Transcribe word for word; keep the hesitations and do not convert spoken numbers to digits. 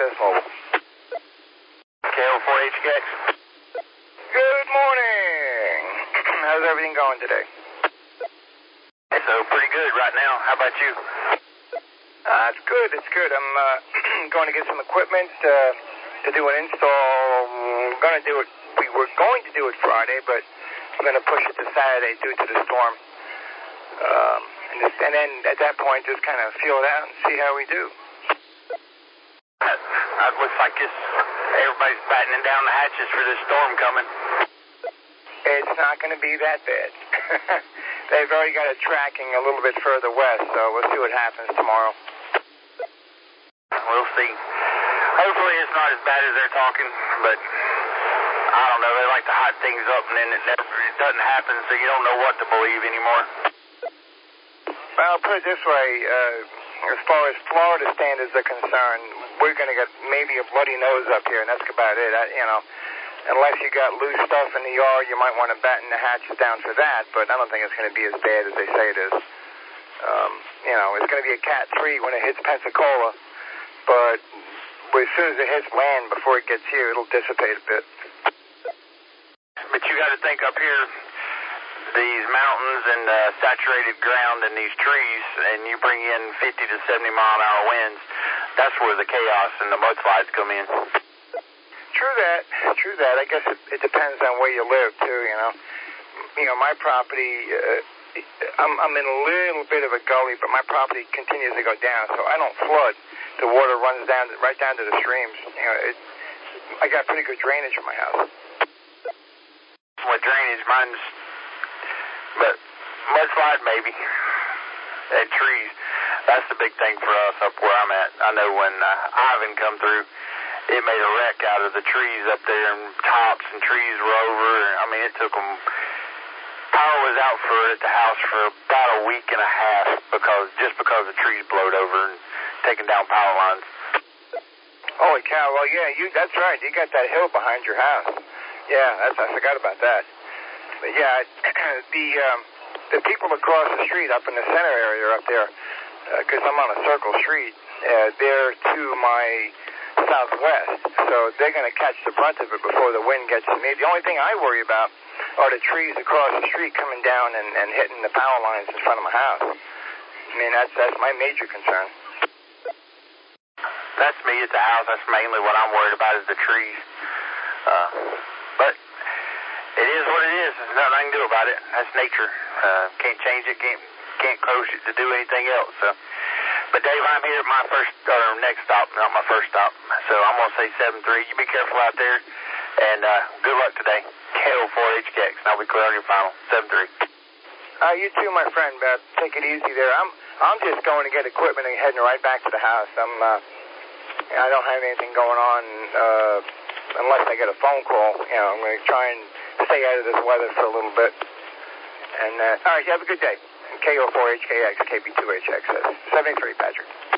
Access Mobile. K O four H K X. Good morning. How's everything going today? So pretty good right now. How about you? Uh, it's good, it's good. I'm uh, going to get some equipment uh, to do an install. I'm going to do it, we were going to do it Friday, but I'm going to push it to Saturday due to the storm. Um, and, just, and then at that point, just kind of feel it out and see how we do. It looks like it's, everybody's battening down the hatches for this storm coming. It's not going to be that bad. They've already got it tracking a little bit further west, so we'll see what happens tomorrow. We'll see. Hopefully it's not as bad as they're talking, but I don't know. They like to hype things up, and then it never it doesn't happen, so you don't know what to believe anymore. Well, put it this way, uh, as far as Florida standards are concerned, we're going to get maybe a bloody nose up here, and that's about it. I, you know, unless you got loose stuff in the yard, you might want to batten the hatches down for that, but I don't think it's going to be as bad as they say it is. Um, you know, it's going to be a Cat three when it hits Pensacola, but as soon as it hits land before it gets here, it'll dissipate a bit. But you got to think up here, these mountains and uh, saturated ground and these trees, and you bring in fifty to seventy mile an hour winds, that's where the chaos and the mudslides come in. True that, true that. I guess it, it depends on where you live, too, you know. You know, my property, uh, I'm, I'm in a little bit of a gully, but my property continues to go down, so I don't flood. The water runs down right down to the streams. You know, it, I got pretty good drainage in my house. What drainage? Mine's, but mudslide maybe. And trees. That's the big thing for us up where I'm at. I know when uh, Ivan come through, it made a wreck out of the trees up there, and tops and trees were over. I mean, it took them. Power was out for at the house for about a week and a half because just because the trees blowed over and taking down power lines. Holy cow! Well, yeah, you. That's right. You got that hill behind your house. Yeah, that's, I forgot about that. But yeah, the um, the people across the street up in the center area up there, because uh, I'm on a circle street, uh, they're to my southwest, so they're going to catch the brunt of it before the wind gets to me. The only thing I worry about are the trees across the street coming down and, and hitting the power lines in front of my house. I mean, that's that's my major concern. That's me at the house. That's mainly what I'm worried about is the trees. Uh, but it is what it is. There's nothing I can do about it. That's nature. Uh, can't change it. Can't can't coach it to do anything else. So. But Dave, I'm here at my first or next stop, not my first stop. So I'm gonna say seven three. You be careful out there, and uh, good luck today. K O four H K X. And I'll be clear on your final seven three. Uh, you too, my friend. Uh, take it easy there. I'm I'm just going to get equipment and heading right back to the house. I'm uh, I don't have anything going on uh, unless I get a phone call. You know, I'm going to try and stay out of this weather for a little bit. And uh, all right, you have a good day. K O four H K X, K B two H X, seventy-three, Patrick.